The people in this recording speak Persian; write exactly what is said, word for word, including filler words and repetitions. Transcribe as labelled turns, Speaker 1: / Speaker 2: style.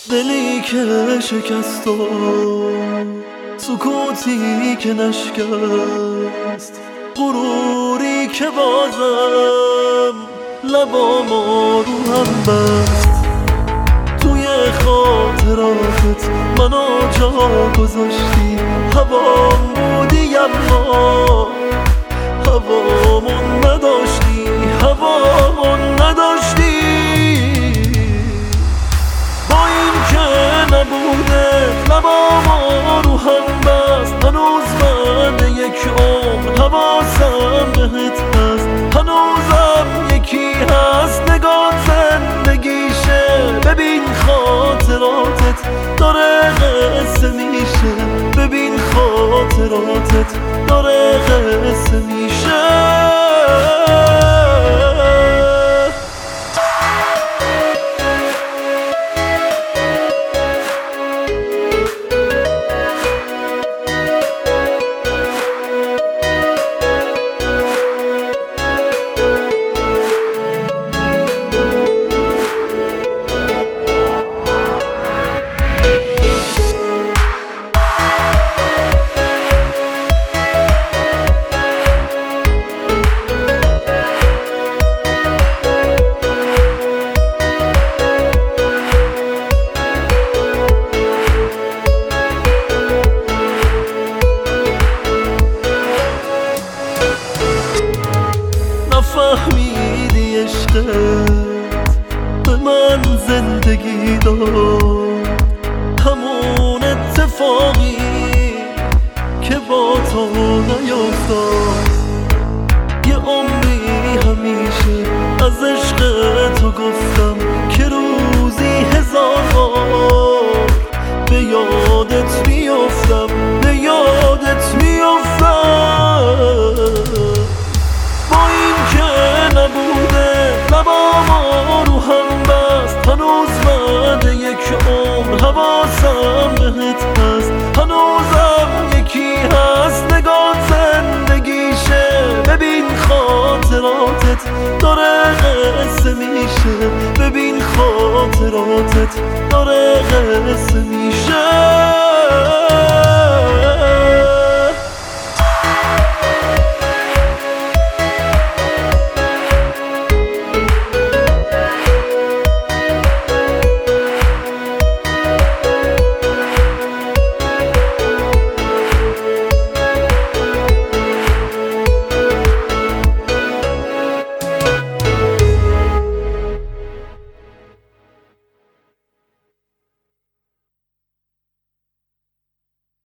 Speaker 1: دلی که شکست و سکوتی که نشکست، غروری که بازم لبامو رو هم بست. توی خاطراتت منو جا گذاشتی، هوام بودی اما هوامون نداشتی، هوامون نداشتی. با این که نبوده لبامو رو هم بست، هنوز من یک عمر حواسم بهت هست، هنوزم یکی هست نگاه زندگیشه. ببین خاطراتت داره قصه میشه، ببین خاطراتت داره قصه میشه. نفهمیدی عشقت به من زندگی داد، همون اتفاقی که با تو نیفتاد. یه عمری همیشه از عشق تو گفتم که روزی هزار بار به یادت میافتم، به یادت میافتم. با این که نبوده لبامو رو هم بست، هنوز من یک عمر حواسم بهت هست، هنوزم یکی هست نگاه زندگیشه. ببین خاطراتت داره قصه میشه، ببین خاطراتت داره قصه میشه.